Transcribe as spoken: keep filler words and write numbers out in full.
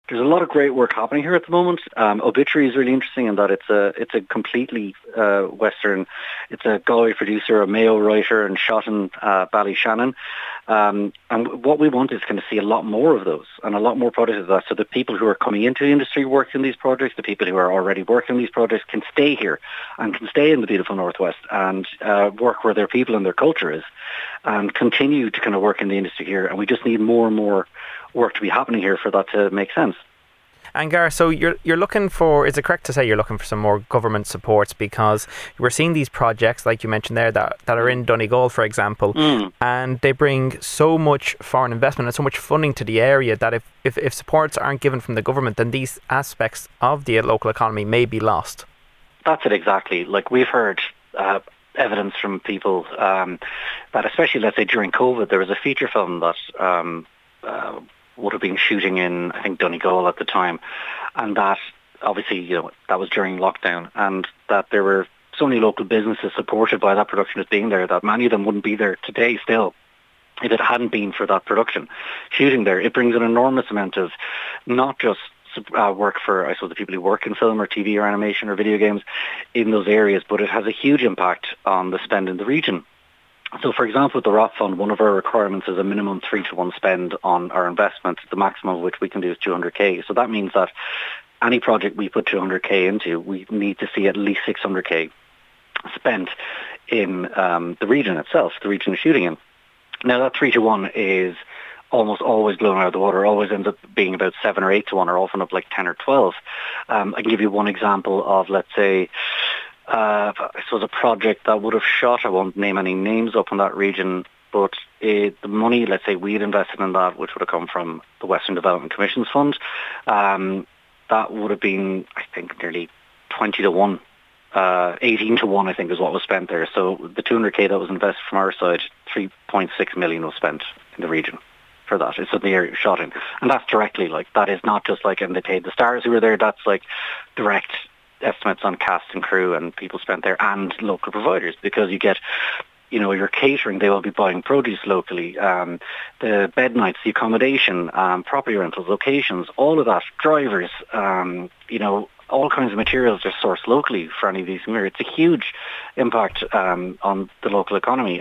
There's a lot of great work happening here at the moment. Um, Obituary is really interesting in that it's a it's a completely uh, Western. It's a Galway producer, a Mayo writer, and shot in uh, Ballyshannon. Um, and what we want is kind of see a lot more of those and a lot more projects of that, so the people who are coming into the industry working in these projects, the people who are already working in these projects can stay here and can stay in the beautiful Northwest and uh, work where their people and their culture is, and continue to kind of work in the industry here. And we just need more and more work to be happening here for that to make sense. And Gar, so you're you're looking for, is it correct to say you're looking for some more government supports, because we're seeing these projects, like you mentioned there, that, that are in Donegal, for example, mm. and they bring so much foreign investment and so much funding to the area that if, if, if supports aren't given from the government, then these aspects of the local economy may be lost. That's it, exactly. Like, we've heard uh, evidence from people um, that, especially, let's say, during COVID, there was a feature film that um, uh, would have been shooting in, I think, Donegal at the time, and that obviously, you know, that was during lockdown, and that there were so many local businesses supported by that production as being there that many of them wouldn't be there today still if it hadn't been for that production shooting there. It brings an enormous amount of not just uh, work for, I suppose, the people who work in film or T V or animation or video games in those areas, but it has a huge impact on the spend in the region. So, for example, with the R O P Fund, one of our requirements is a minimum three to one spend on our investment, the maximum of which we can do is two hundred K. So that means that any project we put two hundred K into, we need to see at least six hundred K spent in um, the region itself, the region of shooting in. Now, that three to one is almost always blown out of the water, always ends up being about seven or eight to one, or often up like ten or twelve. Um, I can give you one example of, let's say, Uh, I suppose a project that would have shot, I won't name any names up in that region, but it, the money, let's say, we had invested in that, which would have come from the Western Development Commission's Fund, um, that would have been, I think, nearly twenty to one, uh, eighteen to one, I think, is what was spent there. So the two hundred K that was invested from our side, three point six million was spent in the region for that. It's in the area shot in. And that's directly, like, that is not just like, and they paid the stars who were there, that's like direct estimates on cast and crew and people spent there, and local providers, because you get, you know, your catering, they will be buying produce locally, um, the bed nights, the accommodation, um, property rentals, locations, all of that, drivers, um, you know, all kinds of materials are sourced locally for any of these. It's a huge impact um, on the local economy.